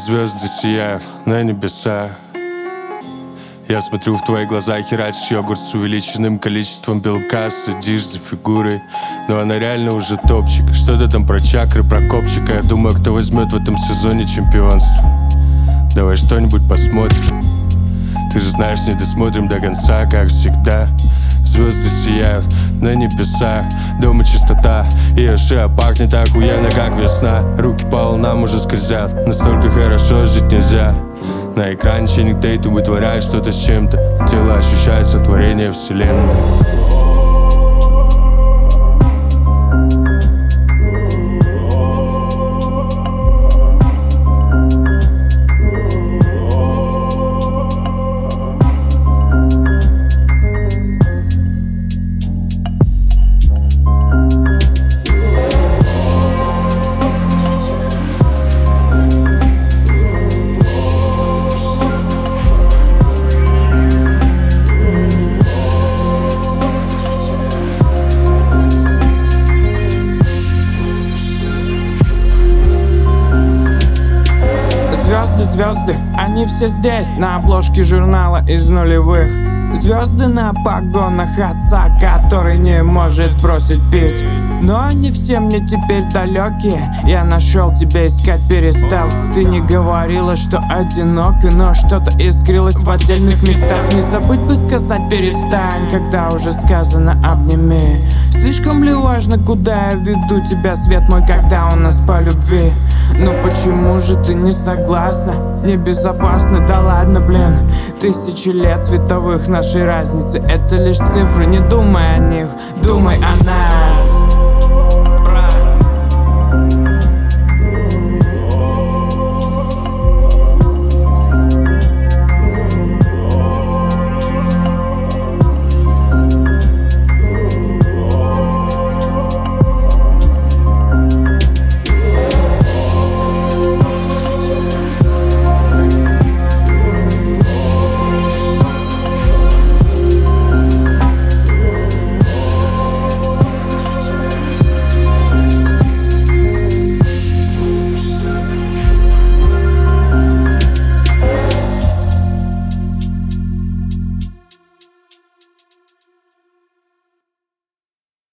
Звезды сияют на небесах. Я смотрю в твои глаза, херачишь йогурт с увеличенным количеством белка. Следишь за фигурой, но она реально уже топчик. Что-то там про чакры, про копчика. Я думаю, кто возьмет в этом сезоне чемпионство. Давай что-нибудь посмотрим. Ты же знаешь, не досмотрим до конца, как всегда. Звезды сияют на небесах. Дома чистота, ее шея пахнет охуенно, как весна. Руки по волнам уже скользят, настолько хорошо жить нельзя. На экране Ченнинг Тейтум вытворяет что-то с чем-то. Тело ощущает сотворение вселенной. Звезды, они все здесь, на обложке журнала из нулевых. Звезды на погонах отца, который не может бросить пить. Но они все мне теперь далекие. Я нашел тебя, искать перестал. Ты не говорила, что одиноко, но что-то искрилось в отдельных местах. Не забыть бы сказать перестань, когда уже сказано обними. Слишком ли важно, куда я веду тебя, свет мой, когда у нас по любви? Но почему же ты не согласна? Небезопасно, да ладно, блин. Тысячи лет световых нашей разницы — это лишь цифры, не думай о них, думай о нас.